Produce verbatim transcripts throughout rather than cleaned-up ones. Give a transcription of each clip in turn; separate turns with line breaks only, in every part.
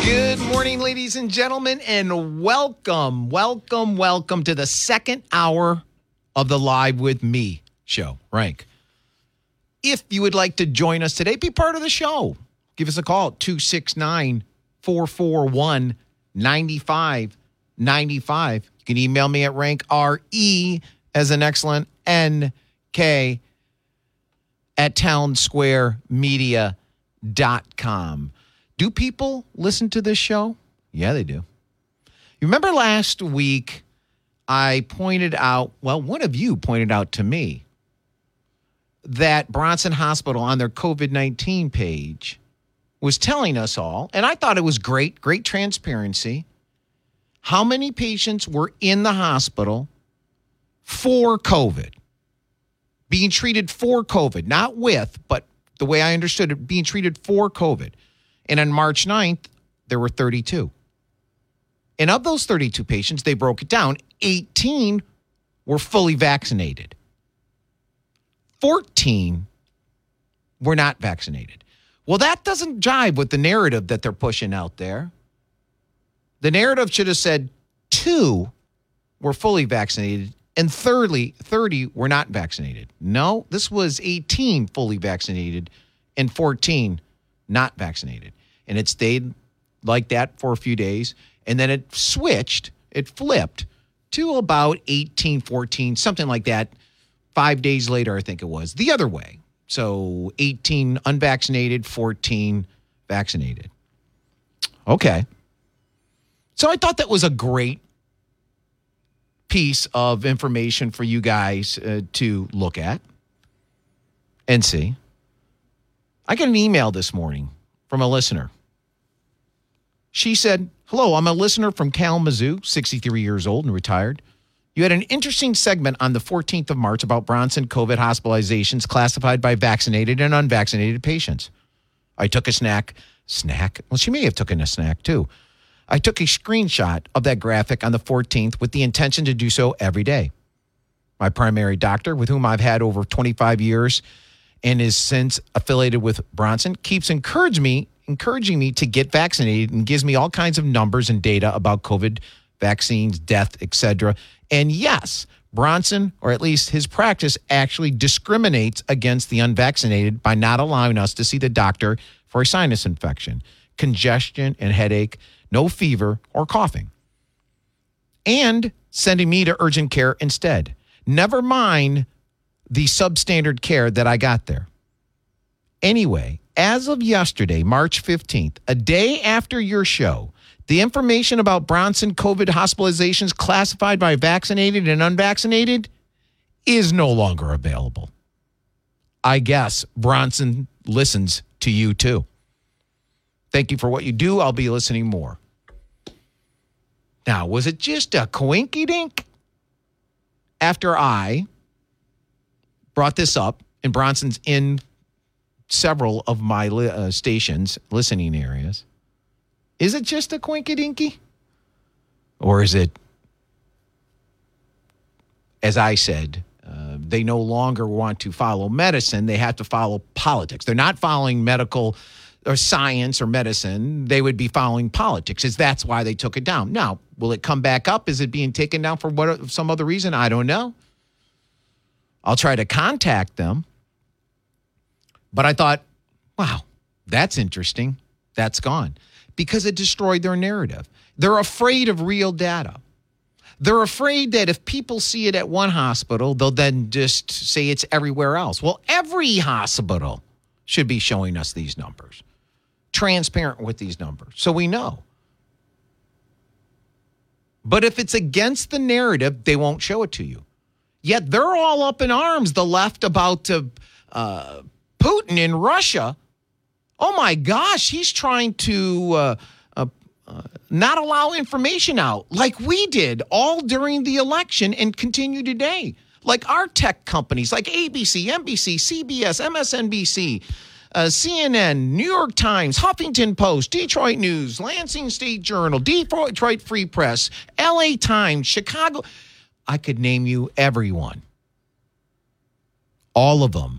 Good morning, ladies and gentlemen, and welcome, welcome, welcome to the second hour of the Live With Me show, Rank. If you would like to join us today, be part of the show. Give us a call at two six nine, four four one, nine five nine five. You can email me at rank, R E as an excellent N K at townsquare media dot com. Do people listen to this show? Yeah, they do. You remember last week I pointed out, well, one of you pointed out to me that Bronson Hospital on their COVID nineteen page was telling us all, and I thought it was great, great transparency, how many patients were in the hospital for COVID, being treated for COVID, not with, but the way I understood it, being treated for COVID. And on March ninth, there were thirty-two. And of those thirty-two patients, they broke it down. eighteen were fully vaccinated. fourteen were not vaccinated. Well, that doesn't jive with the narrative that they're pushing out there. The narrative should have said two were fully vaccinated and thirdly, thirty were not vaccinated. No, this was eighteen fully vaccinated and fourteen not vaccinated. And it stayed like that for a few days. And then it switched, it flipped to about eighteen, fourteen, something like that. Five days later, I think it was, the other way. So eighteen unvaccinated, fourteen vaccinated. Okay. So I thought that was a great piece of information for you guys uh, to look at and see. I got an email this morning from a listener. She said, hello, I'm a listener from Kalamazoo, sixty-three years old and retired. You had an interesting segment on the fourteenth of March about Bronson COVID hospitalizations classified by vaccinated and unvaccinated patients. I took a snack. Snack? Well, she may have taken a snack too. I took a screenshot of that graphic on the fourteenth with the intention to do so every day. My primary doctor, with whom I've had over twenty-five years and is since affiliated with Bronson, keeps encouraging me, encouraging me to get vaccinated and gives me all kinds of numbers and data about COVID vaccines, death, et cetera. And yes, Bronson, or at least his practice, actually discriminates against the unvaccinated by not allowing us to see the doctor for a sinus infection, congestion and headache, no fever or coughing, and sending me to urgent care instead. Never mind the substandard care that I got there. Anyway, as of yesterday, March fifteenth, a day after your show, the information about Bronson COVID hospitalizations classified by vaccinated and unvaccinated is no longer available. I guess Bronson listens to you too. Thank you for what you do. I'll be listening more. Now, was it just a coinky-dink? After I brought this up, and Bronson's in several of my li- uh, stations, listening areas, is it just a coinky-dinky? Or is it, as I said, uh, they no longer want to follow medicine. They have to follow politics. They're not following medical or science or medicine. They would be following politics. Is that's why they took it down. Now, will it come back up? Is it being taken down for what some other reason? I don't know. I'll try to contact them. But I thought, wow, that's interesting. That's gone. Because it destroyed their narrative. They're afraid of real data. They're afraid that if people see it at one hospital, they'll then just say it's everywhere else. Well, every hospital should be showing us these numbers, transparent with these numbers, so we know. But if it's against the narrative, they won't show it to you. Yet they're all up in arms, the left, about uh, uh, Putin in Russia. Oh, my gosh, he's trying to uh, uh, uh, not allow information out like we did all during the election and continue today. Like our tech companies like A B C, N B C, C B S, M S N B C, uh, C N N, New York Times, Huffington Post, Detroit News, Lansing State Journal, Detroit Free Press, L A Times, Chicago. I could name you everyone. All of them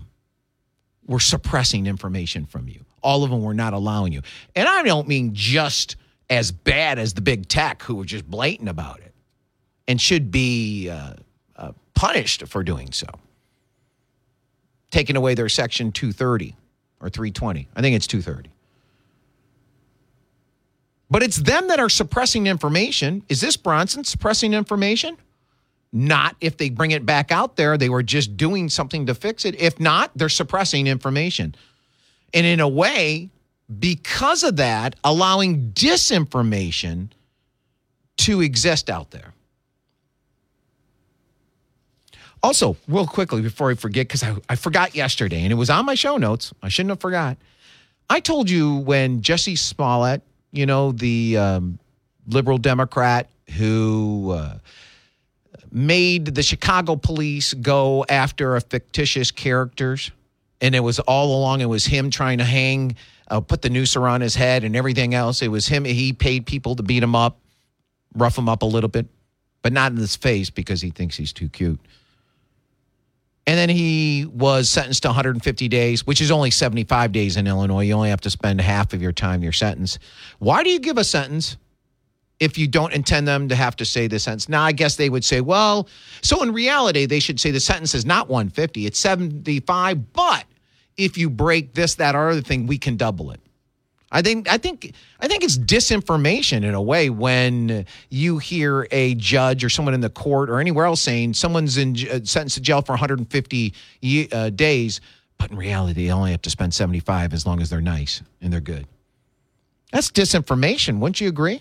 were suppressing information from you. All of them were not allowing you. And I don't mean just as bad as the big tech who were just blatant about it and should be uh, uh, punished for doing so. Taking away their Section two thirty or three twenty. I think it's two thirty. But it's them that are suppressing information. Is this Bronson suppressing information? Not if they bring it back out there. They were just doing something to fix it. If not, they're suppressing information. And in a way, because of that, allowing disinformation to exist out there. Also, real quickly before I forget, because I, I forgot yesterday, and it was on my show notes. I shouldn't have forgot. I told you when Jussie Smollett, you know, the um, liberal Democrat who uh, made the Chicago police go after a fictitious characters, and it was all along, it was him trying to hang, uh, put the noose around his head and everything else. It was him. He paid people to beat him up, rough him up a little bit, but not in his face because he thinks he's too cute. And then he was sentenced to one hundred fifty days, which is only seventy-five days in Illinois. You only have to spend half of your time your sentence. Why do you give a sentence if you don't intend them to have to say the sentence? Now, I guess they would say, well, so in reality, they should say the sentence is not one hundred fifty, it's seventy-five, but if you break this, that, or other thing, we can double it. I think I think I think it's disinformation in a way when you hear a judge or someone in the court or anywhere else saying someone's in uh, sentenced to jail for one hundred fifty uh, days, but in reality they only have to spend seventy-five as long as they're nice and they're good. That's disinformation, wouldn't you agree?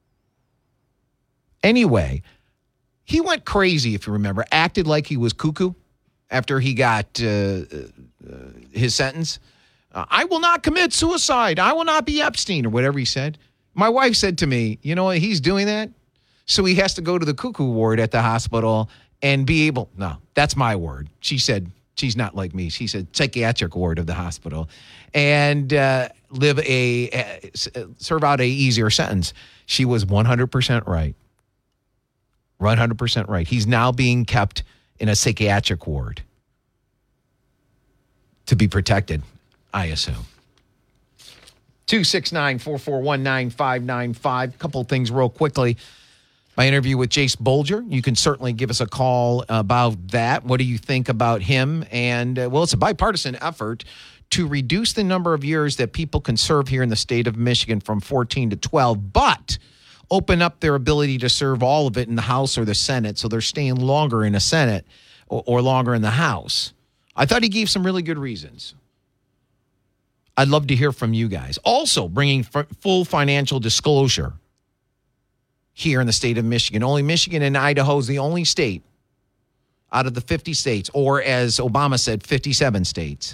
Anyway, he went crazy, if you remember, acted like he was cuckoo after he got uh, uh, his sentence. Uh, I will not commit suicide. I will not be Epstein, or whatever he said. My wife said to me, you know what, he's doing that, so he has to go to the cuckoo ward at the hospital and be able, no, that's my word. She said, she's not like me. She said psychiatric ward of the hospital and uh, live a, a, serve out a easier sentence. She was one hundred percent right. one hundred percent right. He's now being kept in a psychiatric ward to be protected, I assume. two six nine, four four one, nine five nine five. A couple of things real quickly. My interview with Jace Bolger. You can certainly give us a call about that. What do you think about him? And, uh, well, it's a bipartisan effort to reduce the number of years that people can serve here in the state of Michigan from fourteen to twelve, but open up their ability to serve all of it in the House or the Senate, so they're staying longer in the Senate or, or longer in the House. I thought he gave some really good reasons. I'd love to hear from you guys. Also, bringing f- full financial disclosure here in the state of Michigan. Only Michigan and Idaho is the only state out of the fifty states, or as Obama said, fifty-seven states,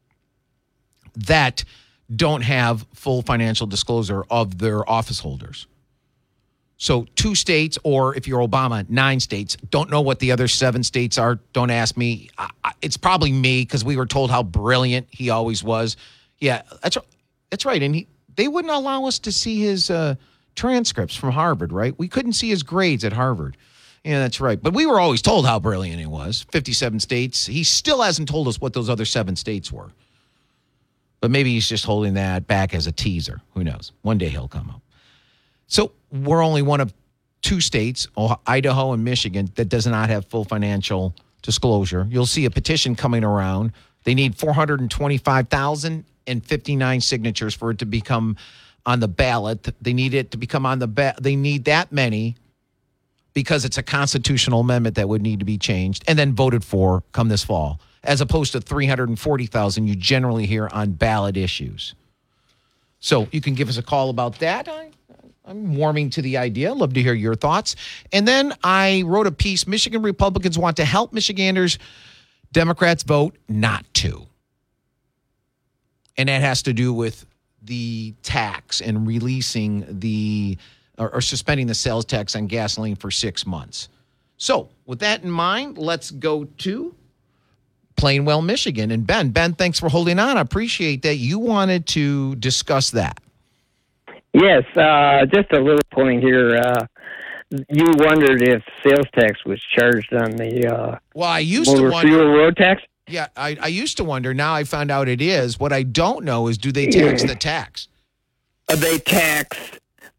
that don't have full financial disclosure of their office holders. So two states, or if you're Obama, nine states. Don't know what the other seven states are. Don't ask me. I, I, it's probably me, because we were told how brilliant he always was. Yeah, that's that's right. And he, they wouldn't allow us to see his uh, transcripts from Harvard, right? We couldn't see his grades at Harvard. Yeah, that's right. But we were always told how brilliant he was. fifty-seven states. He still hasn't told us what those other seven states were. But maybe he's just holding that back as a teaser. Who knows? One day he'll come up. So we're only one of two states, Idaho and Michigan, that does not have full financial disclosure. You'll see a petition coming around. They need four hundred twenty-five thousand fifty-nine signatures for it to become on the ballot. They need it to become on the ballot. They need that many because it's a constitutional amendment that would need to be changed and then voted for come this fall, as opposed to three hundred forty thousand you generally hear on ballot issues. So you can give us a call about that. I, I'm warming to the idea. Love to hear your thoughts. And then I wrote a piece, Michigan Republicans want to help Michiganders, Democrats vote not to. And that has to do with the tax and releasing the, or, or suspending the sales tax on gasoline for six months. So with that in mind, let's go to Plainwell, Michigan. And Ben, Ben, thanks for holding on. I appreciate that. You wanted to discuss that.
Yes, uh, just a little point here. Uh, you wondered if sales tax was charged on the uh,
well, I used
motor
to wonder,
fuel road tax.
Yeah, I, I used to wonder. Now I found out it is. What I don't know is, do they tax
Yeah.
the tax?
Uh, they tax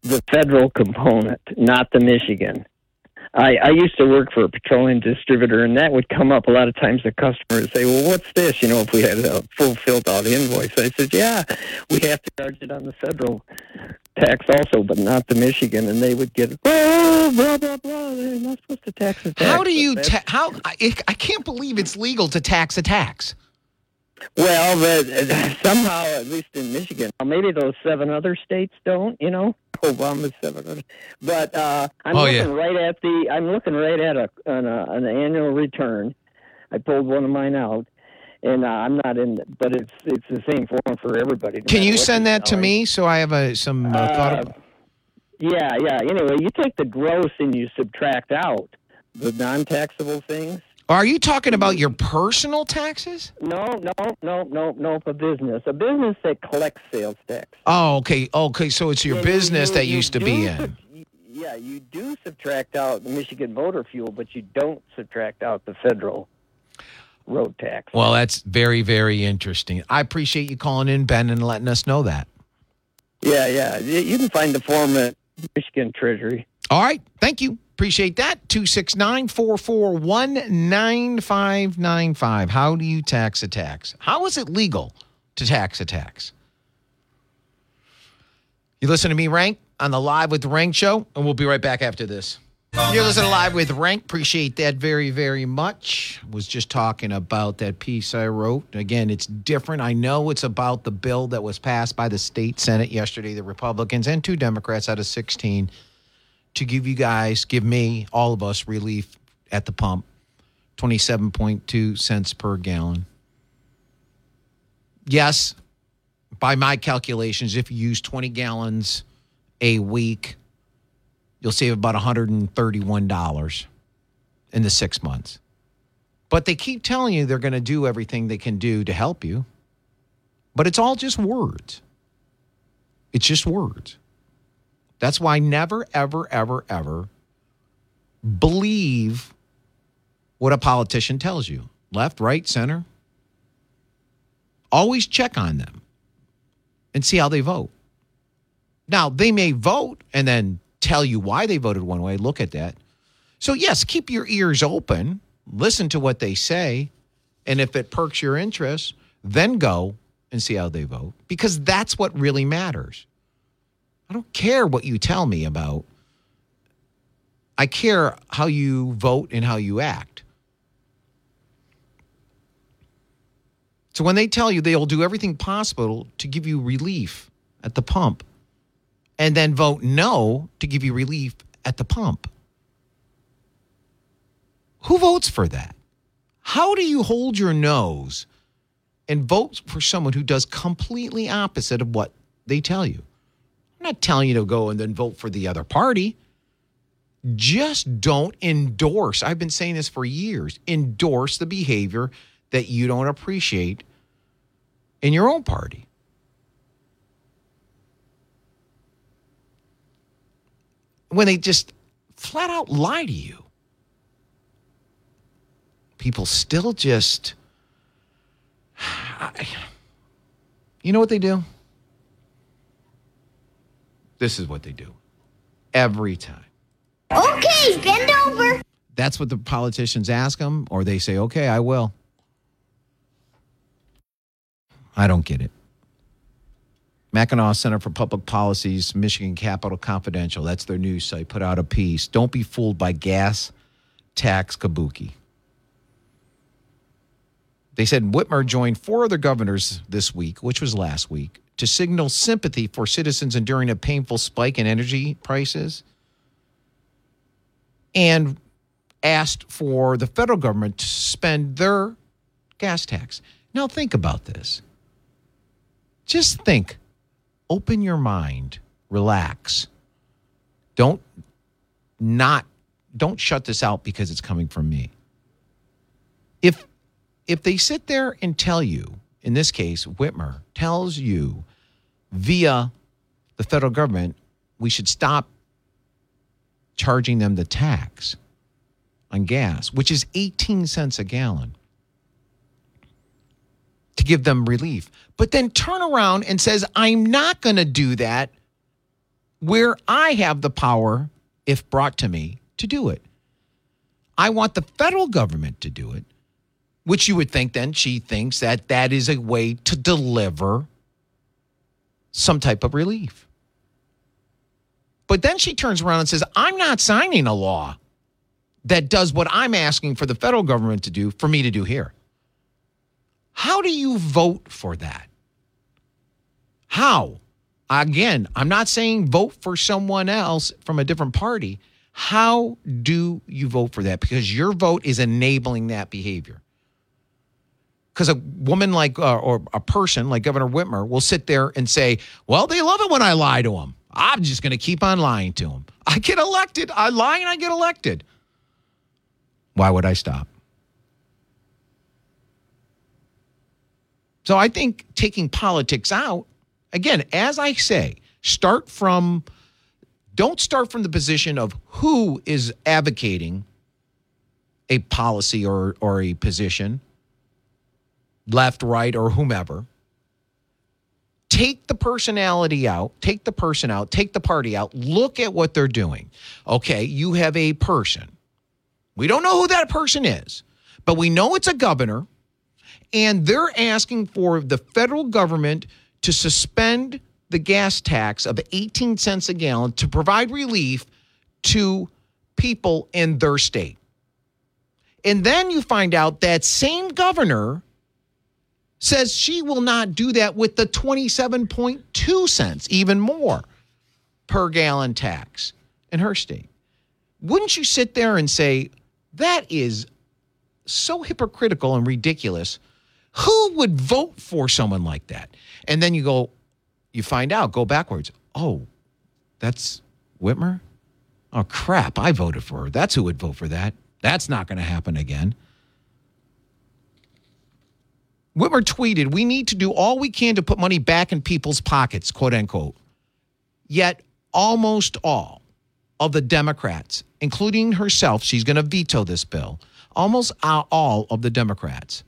the federal component, not the Michigan. I, I used to work for a petroleum distributor, and that would come up a lot of times. The customer would say, well, what's this? You know, if we had a full filled-out invoice. I said, yeah, we have to charge it on the federal tax also, but not the Michigan. And they would get, oh, blah, blah, blah. They're not supposed to tax a tax.
How do you, ta- how, I, I can't believe it's legal to tax a tax.
Well, but somehow, at least in Michigan, maybe those seven other states don't, you know. Obama's seven hundred, but uh, I'm
oh,
looking
yeah.
right at the. I'm looking right at a an, a, an annual return. I pulled one of mine out, and uh, I'm not in, but it's it's the same form for everybody. No
Can you send that to me so I have a some uh,
uh,
thought about?
Yeah, yeah. Anyway, you take the gross and you subtract out the non-taxable things.
Are you talking about your personal taxes?
No, no, no, no, no. A business, a business that collects sales tax.
Oh, okay, okay. So it's your
Yeah,
business
you-
that
you
used to
do
be
sub-
in.
Yeah, you do subtract out the Michigan motor fuel, but you don't subtract out the federal road tax.
Well, that's very, very interesting. I appreciate you calling in, Ben, and letting us know that.
Yeah, yeah. You you can find the form at Michigan Treasury.
All right. Thank you. Appreciate that. two six nine, four four one, nine five nine five. How do you tax a tax? How is it legal to tax a tax? You listen to me, Rank, on the Live with Rank show, and we'll be right back after this. You're listening to Live with Rank. Appreciate that very, very much. Was just talking about that piece I wrote. Again, it's different. I know it's about the bill that was passed by the state Senate yesterday, the Republicans and two Democrats out of sixteen, to give you guys, give me, all of us, relief at the pump, twenty-seven point two cents per gallon. Yes, by my calculations, if you use twenty gallons a week, you'll save about one hundred thirty-one dollars in the six months. But they keep telling you they're going to do everything they can do to help you. But it's all just words. It's just words. That's why never, ever, ever, ever believe what a politician tells you. Left, right, center. Always check on them and see how they vote. Now, they may vote and then tell you why they voted one way. Look at that. So, yes, keep your ears open. Listen to what they say. And if it perks your interest, then go and see how they vote. Because that's what really matters. I don't care what you tell me about. I care how you vote and how you act. So when they tell you they'll do everything possible to give you relief at the pump and then vote no to give you relief at the pump, who votes for that? How do you hold your nose and vote for someone who does completely opposite of what they tell you? I'm not telling you to go and then vote for the other party. Just don't endorse. I've been saying this for years. Endorse the behavior that you don't appreciate in your own party. When they just flat out lie to you. People still just, you know what they do? This is what they do every time.
Okay, bend over.
That's what the politicians ask them, or they say, okay, I will. I don't get it. Mackinac Center for Public Policy's Michigan Capital Confidential, that's their news site, put out a piece. Don't be fooled by gas tax kabuki. They said Whitmer joined four other governors this week, which was last week, to signal sympathy for citizens enduring a painful spike in energy prices and asked for the federal government to spend their gas tax. Now think about this. Just think. Open your mind. Relax. Don't not don't shut this out because it's coming from me. If if they sit there and tell you, in this case, Whitmer tells you via the federal government, we should stop charging them the tax on gas, which is eighteen cents a gallon, to give them relief, but then turn around and says, I'm not going to do that where I have the power, if brought to me, to do it. I want the federal government to do it, which you would think then she thinks that that is a way to deliver some type of relief. But then she turns around and says, I'm not signing a law that does what I'm asking for the federal government to do for me to do here. How do you vote for that? How? Again, I'm not saying vote for someone else from a different party. How do you vote for that? Because your vote is enabling that behavior. Because a woman like, uh, or a person like Governor Whitmer will sit there and say, well, they love it when I lie to them. I'm just going to keep on lying to them. I get elected. I lie and I get elected. Why would I stop? So I think taking politics out, again, as I say, start from, don't start from the position of who is advocating a policy or, or a position, left, right, or whomever. Take the personality out, take the person out, take the party out, look at what they're doing. Okay, you have a person. We don't know who that person is, but we know it's a governor, and they're asking for the federal government to suspend the gas tax of eighteen cents a gallon to provide relief to people in their state. And then you find out that same governor says she will not do that with the twenty-seven point two cents, even more, per gallon tax in her state. Wouldn't you sit there and say, that is so hypocritical and ridiculous? Who would vote for someone like that? And then you go, you find out, go backwards. Oh, that's Whitmer? Oh, crap, I voted for her. That's who would vote for that. That's not going to happen again. Whitmer tweeted, we need to do all we can to put money back in people's pockets, quote unquote. Yet almost all of the Democrats, including herself, she's going to veto this bill, almost all of the Democrats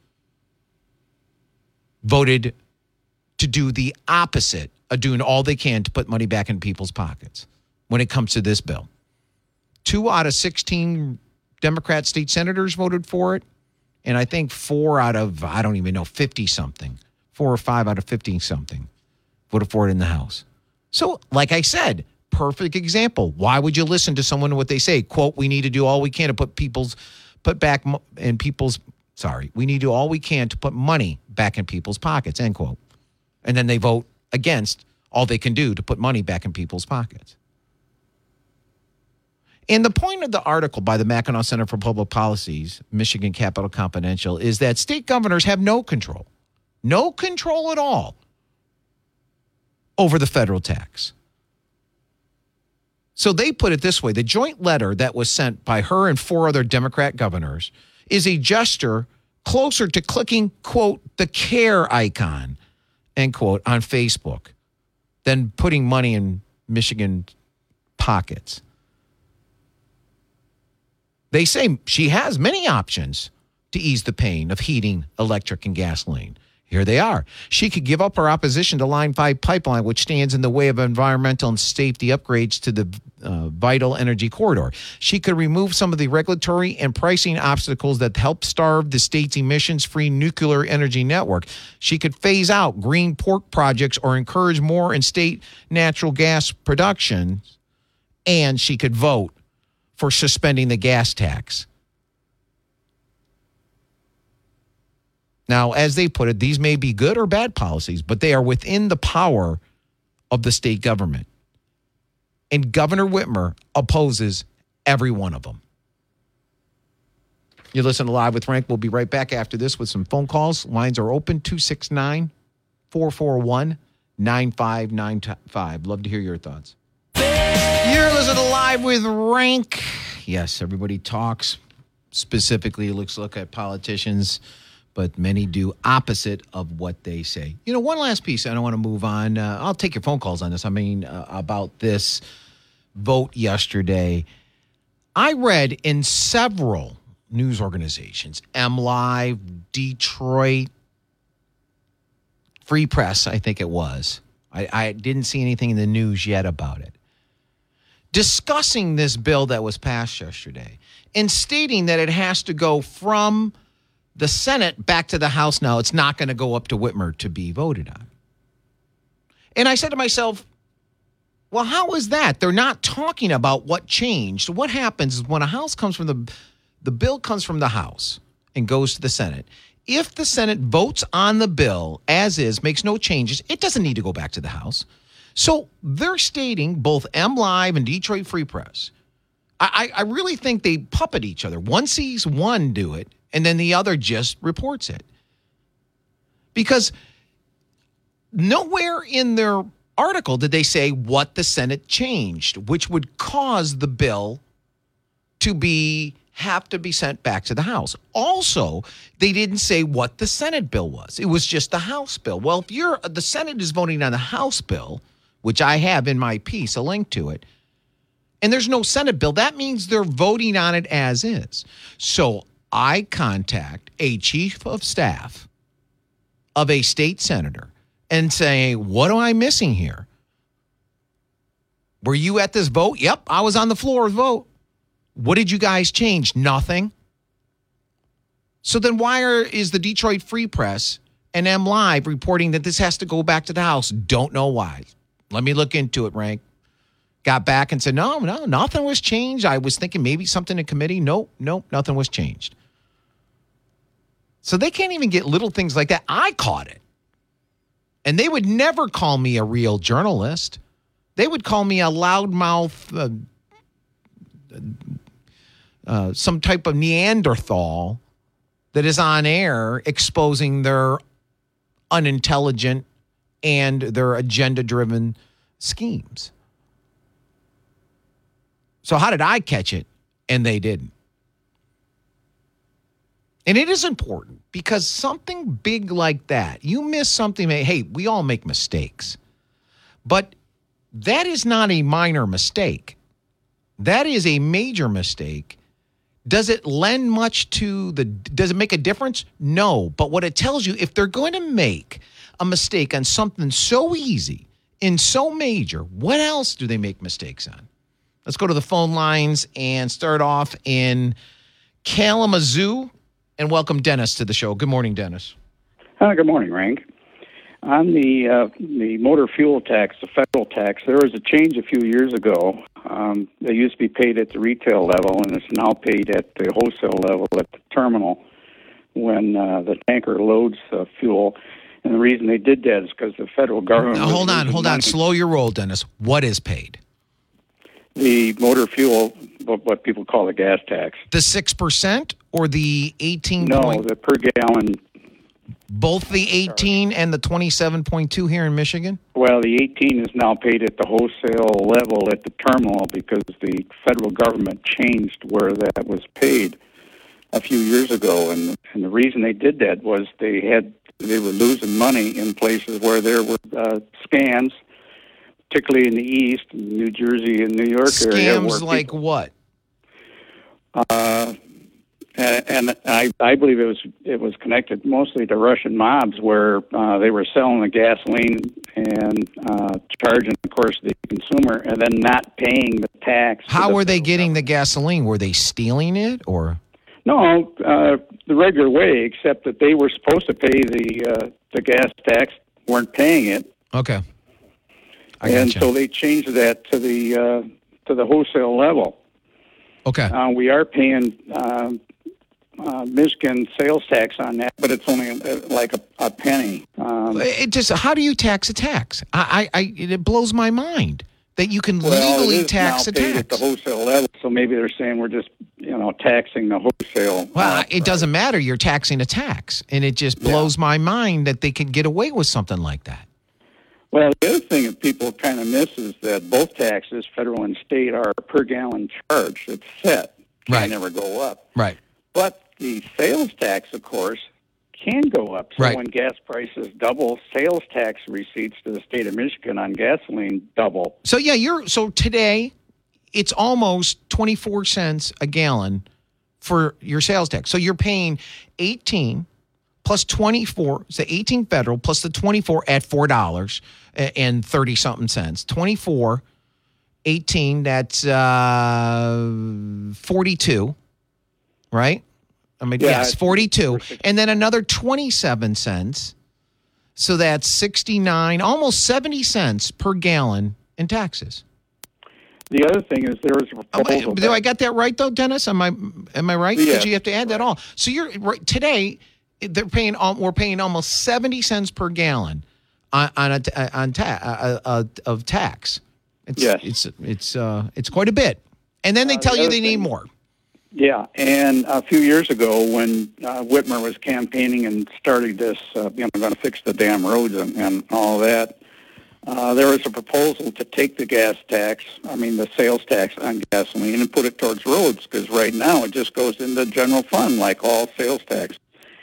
voted to do the opposite of doing all they can to put money back in people's pockets when it comes to this bill. Two out of sixteen Democrat state senators voted for it. And I think four out of, I don't even know, fifty-something, four or five out of fifty-something voted for it in the House. So, like I said, perfect example. Why would you listen to someone and what they say? Quote, we need to do all we can to put people's, put back in people's, sorry, we need to do all we can to put money back in people's pockets, end quote. And then they vote against all they can do to put money back in people's pockets. And the point of the article by the Mackinac Center for Public Policy's Michigan Capitol Confidential is that state governors have no control, no control at all over the federal tax. So they put it this way. The joint letter that was sent by her and four other Democrat governors is a gesture closer to clicking, quote, the care icon, end quote, on Facebook than putting money in Michigan pockets. They say she has many options to ease the pain of heating, electric, and gasoline. Here they are. She could give up her opposition to Line five pipeline, which stands in the way of environmental and safety upgrades to the uh, vital energy corridor. She could remove some of the regulatory and pricing obstacles that help starve the state's emissions-free nuclear energy network. She could phase out green pork projects or encourage more in-state natural gas production. And she could vote for suspending the gas tax. Now, as they put it, these may be good or bad policies, but they are within the power of the state government. And Governor Whitmer opposes every one of them. You listen to Live with Frank. We'll be right back after this with some phone calls. Lines are open, two six nine, four four one, nine five nine five. Love to hear your thoughts. You're listening to Live with Rank. Yes, everybody talks. Specifically, let's look at politicians, but many do opposite of what they say. You know, one last piece. I don't want to move on. Uh, I'll take your phone calls on this. I mean, uh, about this vote yesterday. I read in several news organizations, MLive, Detroit, Free Press, I think it was. I, I didn't see anything in the news yet about it. discussing this bill that was passed yesterday and stating that it has to go from the Senate back to the House now. It's not going to go up to Whitmer to be voted on. And I said to myself, well, how is that? They're not talking about what changed. What happens is when a House comes from the, the bill comes from the House and goes to the Senate. If the Senate votes on the bill as is, makes no changes, it doesn't need to go back to the House. So they're stating, both MLive and Detroit Free Press, I, I really think they puppet each other. One sees one do it, and then the other just reports it. Because nowhere in their article did they say what the Senate changed, which would cause the bill to be have to be sent back to the House. Also, they didn't say what the Senate bill was. It was just the House bill. Well, if you're the Senate is voting on the House bill, which I have in my piece, a link to it, and there's no Senate bill, that means they're voting on it as is. So I contact a chief of staff of a state senator and say, what am I missing here? Were you at this vote? Yep, I was on the floor of the vote. What did you guys change? Nothing. So then why are, is the Detroit Free Press and MLive reporting that this has to go back to the House? Don't know why. Let me look into it, Rank. Got back and said, no, no, nothing was changed. I was thinking maybe something in committee. Nope, nope, nothing was changed. So they can't even get little things like that. I caught it. And they would never call me a real journalist. They would call me a loudmouth, uh, uh, some type of Neanderthal that is on air exposing their unintelligent and their agenda-driven schemes. So how did I catch it and they didn't? And it is important because something big like that, you miss something, hey, we all make mistakes. But that is not a minor mistake. That is a major mistake. Does it lend much to the, does it make a difference? No. But what it tells you, if they're going to make a mistake on something so easy and so major, what else do they make mistakes on? Let's go to the phone lines and start off in Kalamazoo and welcome Dennis to the show. Good morning, Dennis.
Uh, good morning, Rank. On the uh, the motor fuel tax, the federal tax, there was a change a few years ago. Um, they used to be paid at the retail level, and it's now paid at the wholesale level at the terminal when uh, the tanker loads uh, fuel. And the reason they did that is because the federal government...
Now, hold on, hold on. Slow your roll, Dennis. What is paid?
The motor fuel, what people call the gas tax.
The six percent or the eighteen?
No,
point...
the per gallon...
Both the eighteen and the twenty-seven point two here in Michigan?
Well, the eighteen is now paid at the wholesale level at the terminal because the federal government changed where that was paid a few years ago. And, and the reason they did that was they had they were losing money in places where there were uh, scams, particularly in the east, New Jersey and New York
Scams
area.
Scams like people, what?
Uh, and, and I, I believe it was it was connected mostly to Russian mobs, where uh, they were selling the gasoline and uh, charging, of course, the consumer, and then not paying the tax.
How
the
were they getting government. the gasoline? Were they stealing it, or?
No, uh, the regular way, except that they were supposed to pay the uh, the gas tax, weren't paying it.
Okay. I
and
gotcha.
so they changed that to the uh, to the wholesale level.
Okay.
Uh, we are paying uh, uh, Michigan sales tax on that, but it's only uh, like a, a penny. Um,
it just how do you tax a tax? I, I, I it blows my mind that you can
well,
legally
it is
tax
now
a
paid
tax
at the wholesale level. So maybe they're saying we're just you know taxing the wholesale.
Well,
uh,
it doesn't matter. You're taxing a tax, and it just blows yeah. my mind that they can get away with something like that.
Well, the other thing that people kind of miss is that both taxes, federal and state, are per gallon charge. It's set. Can
right.
never go up.
Right.
But the sales tax, of course, can go up. So
right.
when gas prices double, sales tax receipts to the state of Michigan on gasoline double.
So, yeah, you're so today it's almost twenty-four cents a gallon for your sales tax. So you're paying eighteen plus twenty-four, so eighteen federal plus the twenty-four at four dollars and thirty something cents. twenty-four eighteen, that's uh, forty-two, right? I mean,
Yeah,
yes,
it's-
forty-two. And then another twenty-seven cents. So that's sixty-nine, almost seventy cents per gallon in taxes.
The other thing is there was a
Oh,
proposal.
wait, do I get that right though, Dennis? Am I am I right?
Yeah,
Because you have to add that all. So you're right, today they're paying al- we're paying almost seventy cents per gallon on on a, on ta- uh, uh, of tax. It's,
Yes.
it's it's uh it's quite a bit. And then they
Uh,
tell
the
you
other
they need
thing-
more.
Yeah, and a few years ago when uh, Whitmer was campaigning and started this, uh, you know, going to fix the damn roads and, and all that, uh, there was a proposal to take the gas tax, I mean the sales tax on gasoline, and put it towards roads, because right now it just goes in the general fund like all sales tax.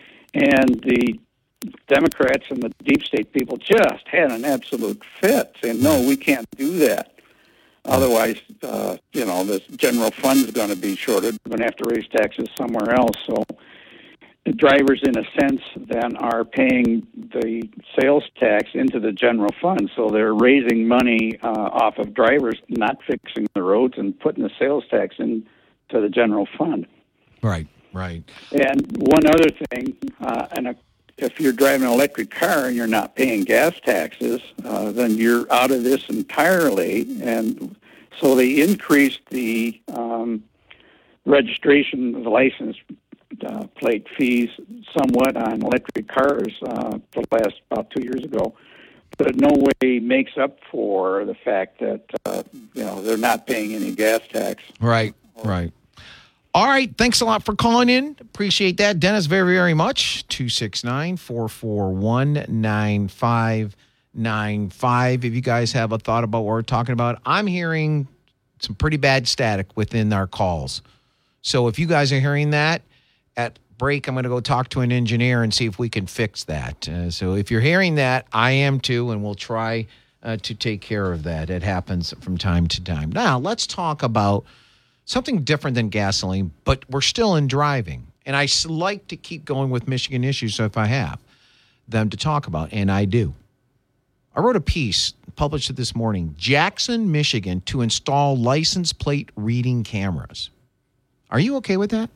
And the Democrats and the deep state people just had an absolute fit, saying, no, we can't do that. Otherwise, uh, you know, this general fund is going to be shorted. We're going to have to raise taxes somewhere else. So the drivers, in a sense, then are paying the sales tax into the general fund. So they're raising money uh, off of drivers not fixing the roads and putting the sales tax into the general fund.
Right, right.
And one other thing, uh, and a if you're driving an electric car and you're not paying gas taxes, uh, then you're out of this entirely. And so they increased the um, registration, the license uh, plate fees somewhat on electric cars uh, for the last about two years ago. But it no way makes up for the fact that, uh, you know, they're not paying any gas tax.
Right, right. All right. Thanks a lot for calling in. Appreciate that, Dennis, very, very much. two six nine, four four one, nine five nine five. If you guys have a thought about what we're talking about, I'm hearing some pretty bad static within our calls. So if you guys are hearing that, at break, I'm going to go talk to an engineer and see if we can fix that. Uh, so if you're hearing that, I am too, and we'll try uh, to take care of that. It happens from time to time. Now, let's talk about something different than gasoline, but we're still in driving. And I like to keep going with Michigan issues if I have them to talk about, and I do. I wrote a piece, published it this morning, Jackson, Michigan, to install license plate reading cameras. Are you okay with that?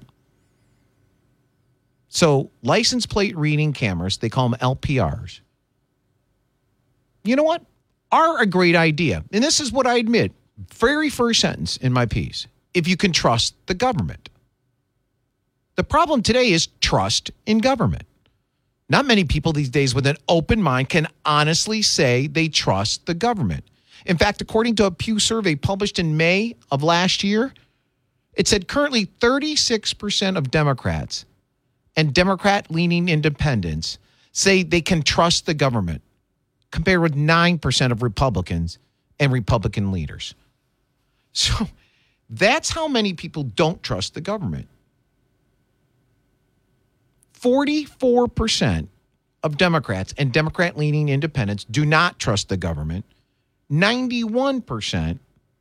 So license plate reading cameras, they call them L P Rs. You know what? Are a great idea. And this is what I admit, very first sentence in my piece. If you can trust the government. The problem today is trust in government. Not many people these days with an open mind can honestly say they trust the government. In fact, according to a Pew survey published in May of last year, it said currently thirty-six percent of Democrats and Democrat-leaning independents say they can trust the government, compared with nine percent of Republicans and Republican leaders. So that's how many people don't trust the government. forty-four percent of Democrats and Democrat-leaning independents do not trust the government. ninety-one percent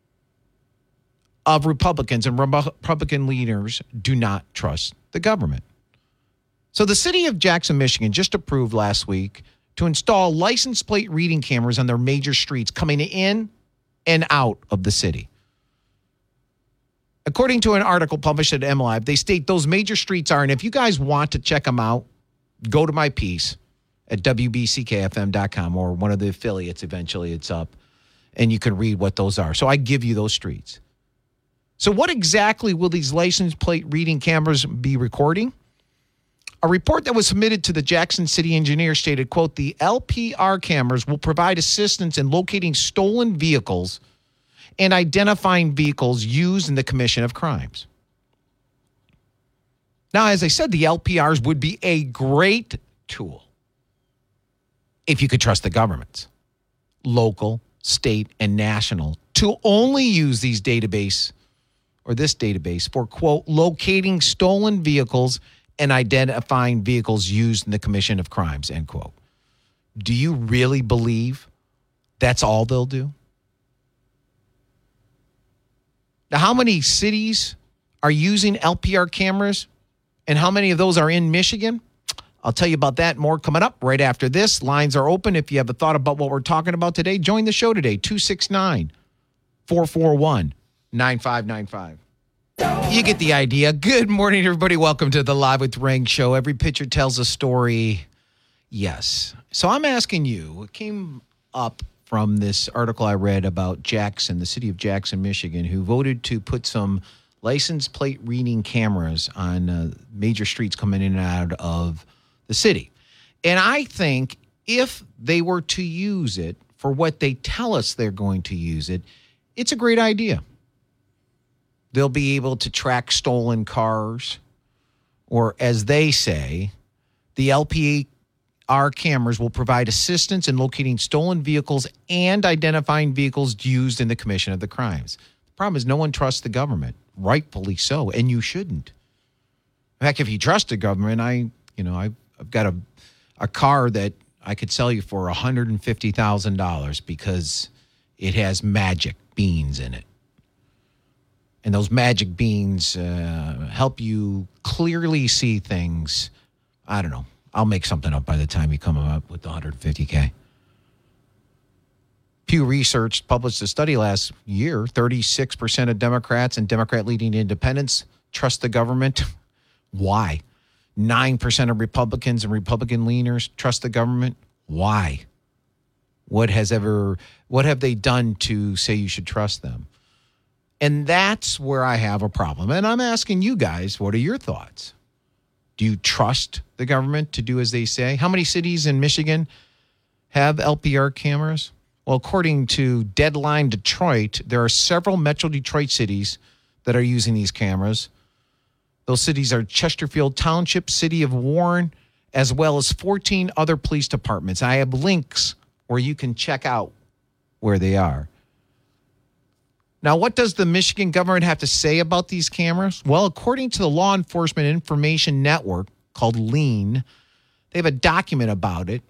of Republicans and Republican leaders do not trust the government. So the city of Jackson, Michigan just approved last week to install license plate reading cameras on their major streets coming in and out of the city. According to an article published at MLive, they state those major streets are, and if you guys want to check them out, go to my piece at W B C K F M dot com or one of the affiliates. Eventually it's up, and you can read what those are. So I give you those streets. So what exactly will these license plate reading cameras be recording? A report that was submitted to the Jackson City engineer stated, quote, the L P R cameras will provide assistance in locating stolen vehicles and identifying vehicles used in the commission of crimes. Now, as I said, the L P Rs would be a great tool if you could trust the governments, local, state, and national, to only use these database or this database for, quote, locating stolen vehicles and identifying vehicles used in the commission of crimes, end quote. Do you really believe that's all they'll do? Now, how many cities are using L P R cameras, and how many of those are in Michigan? I'll tell you about that and more coming up right after this. Lines are open. If you have a thought about what we're talking about today, join the show today, two six nine, four four one, nine five nine five. You get the idea. Good morning, everybody. Welcome to the Live with Rank show. Every picture tells a story. Yes. So I'm asking you, it came up from this article I read about Jackson, the city of Jackson, Michigan, who voted to put some license plate reading cameras on uh, major streets coming in and out of the city. And I think if they were to use it for what they tell us they're going to use it, it's a great idea. They'll be able to track stolen cars, or as they say, the L P R cameras will provide assistance in locating stolen vehicles and identifying vehicles used in the commission of the crimes. The problem is no one trusts the government, rightfully so, and you shouldn't. In fact, if you trust the government, I, you know, I've, I've got a, a car that I could sell you for one hundred fifty thousand dollars because it has magic beans in it. And those magic beans uh, help you clearly see things. I don't know. I'll make something up by the time you come up with the one hundred fifty K. Pew Research published a study last year. thirty-six percent of Democrats and Democrat-leading independents trust the government. Why? nine percent of Republicans and Republican leaners trust the government. Why? What has ever, what have they done to say you should trust them? And that's where I have a problem. And I'm asking you guys, what are your thoughts? Do you trust the government to do as they say? How many cities in Michigan have L P R cameras? Well, according to Deadline Detroit, there are several Metro Detroit cities that are using these cameras. Those cities are Chesterfield Township, City of Warren, as well as fourteen other police departments. I have links where you can check out where they are. Now, what does the Michigan government have to say about these cameras? Well, according to the Law Enforcement Information Network, called LEAN, they have a document about it.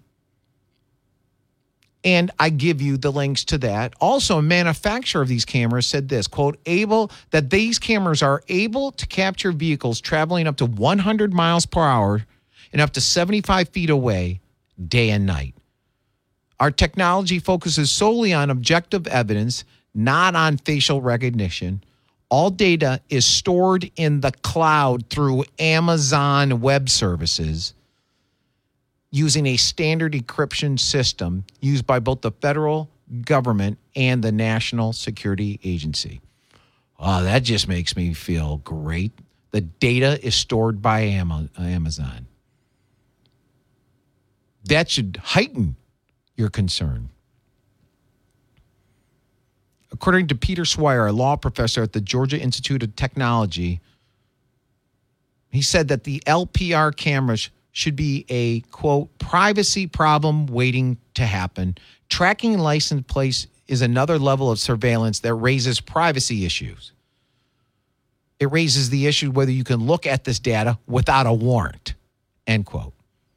And I give you the links to that. Also, a manufacturer of these cameras said this, quote, able that these cameras are able to capture vehicles traveling up to one hundred miles per hour and up to seventy-five feet away day and night. Our technology focuses solely on objective evidence, not on facial recognition. All data is stored in the cloud through Amazon Web Services using a standard encryption system used by both the federal government and the National Security Agency. Oh, that just makes me feel great. The data is stored by Amazon. That should heighten your concern. According to Peter Swire, a law professor at the Georgia Institute of Technology, he said that the L P R cameras should be a, quote, privacy problem waiting to happen. Tracking license plates is another level of surveillance that raises privacy issues. It raises the issue whether you can look at this data without a warrant, end quote.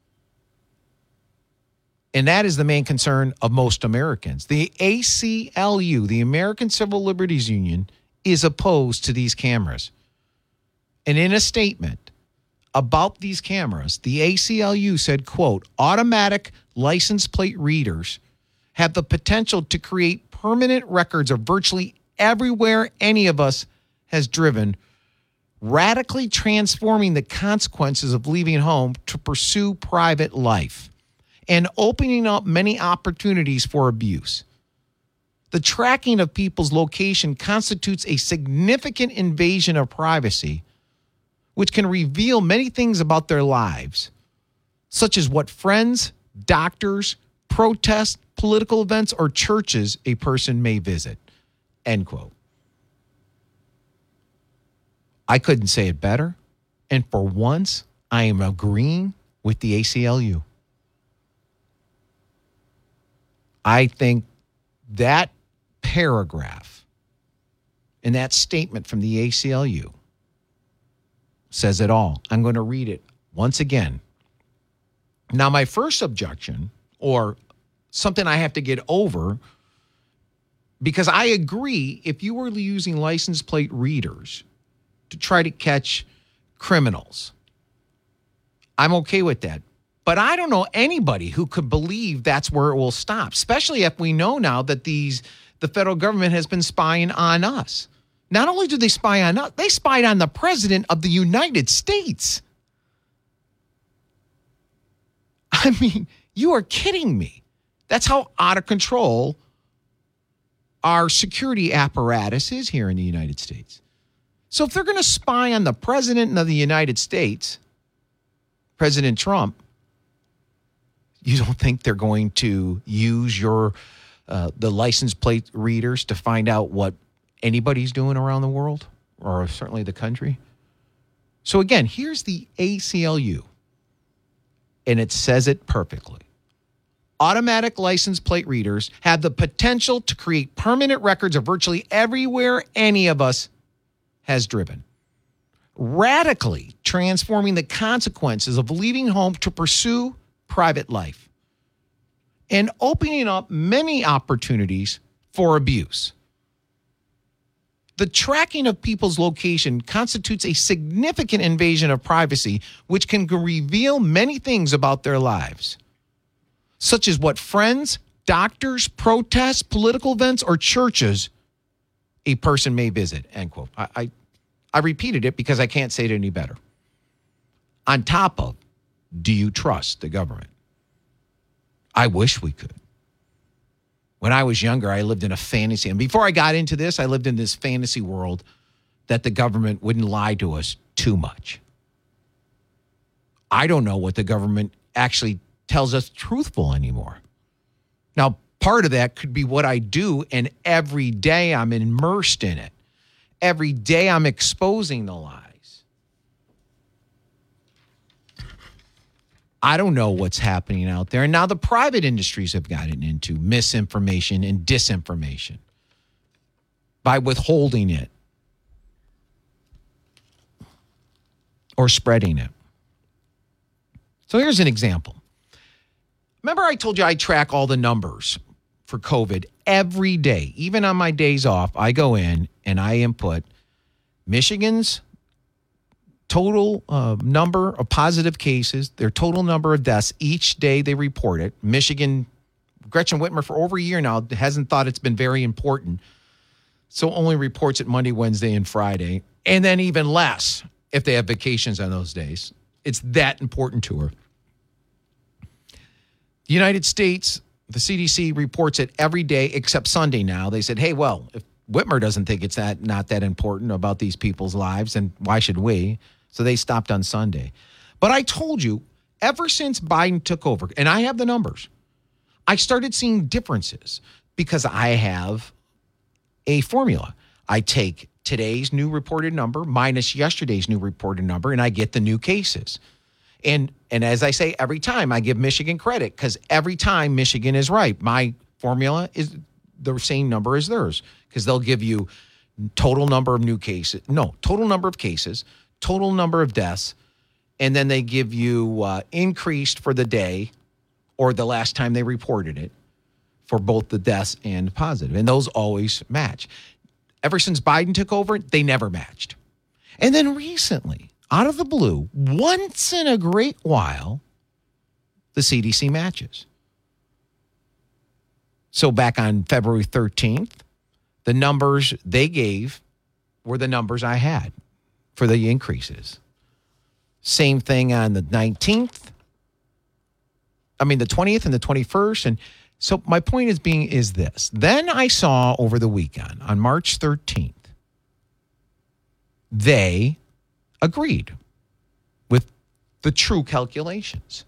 And that is the main concern of most Americans. The A C L U, the American Civil Liberties Union, is opposed to these cameras. And in a statement about these cameras, the A C L U said, quote, automatic license plate readers have the potential to create permanent records of virtually everywhere any of us has driven, radically transforming the consequences of leaving home to pursue private life and opening up many opportunities for abuse. The tracking of people's location constitutes a significant invasion of privacy, which can reveal many things about their lives, such as what friends, doctors, protests, political events, or churches a person may visit, end quote. I couldn't say it better, and for once, I am agreeing with the A C L U. I think that paragraph in that statement from the A C L U says it all. I'm going to read it once again. Now, my first objection, or something I have to get over, because I agree if you were using license plate readers to try to catch criminals, I'm okay with that. But I don't know anybody who could believe that's where it will stop, especially if we know now that these the federal government has been spying on us. Not only do they spy on us, they spied on the president of the United States. I mean, you are kidding me. That's how out of control our security apparatus is here in the United States. So if they're going to spy on the president of the United States, President Trump, you don't think they're going to use your uh, the license plate readers to find out what anybody's doing around the world, or certainly the country? So again, here's the A C L U, and it says it perfectly. Automatic license plate readers have the potential to create permanent records of virtually everywhere any of us has driven, radically transforming the consequences of leaving home to pursue private life and opening up many opportunities for abuse. The tracking of people's location constitutes a significant invasion of privacy, which can reveal many things about their lives, such as what friends, doctors, protests, political events, or churches a person may visit, end quote. I, I, I repeated it because I can't say it any better. On top of, do you trust the government? I wish we could. When I was younger, I lived in a fantasy. And before I got into this, I lived in this fantasy world that the government wouldn't lie to us too much. I don't know what the government actually tells us truthful anymore. Now, part of that could be what I do, and every day I'm immersed in it. Every day I'm exposing the lies. I don't know what's happening out there. And now the private industries have gotten into misinformation and disinformation by withholding it or spreading it. So here's an example. Remember I told you I track all the numbers for COVID every day. Even on my days off, I go in and I input Michigan's total uh, number of positive cases, their total number of deaths. Each day they report it. Michigan, Gretchen Whitmer for over a year now hasn't thought it's been very important, so only reports it Monday, Wednesday, and Friday, and then even less if they have vacations on those days. It's that important to her. The United States, the C D C reports it every day except Sunday now. They said, hey, well, if Whitmer doesn't think it's that not that important about these people's lives, then why should we? So they stopped on Sunday. But I told you, ever since Biden took over, and I have the numbers, I started seeing differences because I have a formula. I take today's new reported number minus yesterday's new reported number, and I get the new cases. And and as I say every time, I give Michigan credit because every time Michigan is right. My formula is the same number as theirs because they'll give you total number of new cases. No, total number of cases, total number of deaths, and then they give you uh, increased for the day or the last time they reported it for both the deaths and positive. And those always match. Ever since Biden took over, they never matched. And then recently, out of the blue, once in a great while, the C D C matches. So back on February thirteenth, the numbers they gave were the numbers I had for the increases. Same thing on the nineteenth. I mean, the twentieth and the twenty-first. And so my point is being is this. Then I saw over the weekend on March thirteenth, they agreed with the true calculations.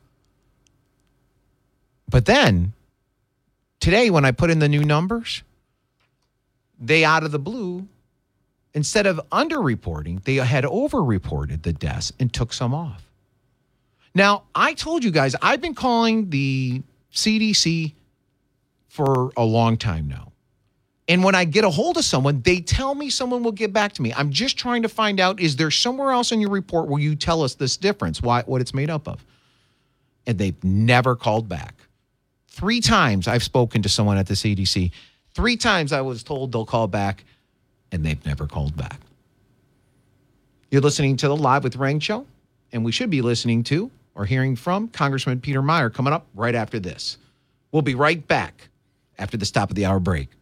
But then today, when I put in the new numbers, they out of the blue, instead of underreporting, they had overreported the deaths and took some off. Now, I told you guys, I've been calling the C D C for a long time now. And when I get a hold of someone, they tell me someone will get back to me. I'm just trying to find out, is there somewhere else in your report where you tell us this difference, why, what it's made up of? And they've never called back. Three times I've spoken to someone at the C D C. Three times I was told they'll call back, and they've never called back. You're listening to the Live with Rang show, and we should be listening to or hearing from Congressman Peter Meijer coming up right after this. We'll be right back after the stop of the hour break.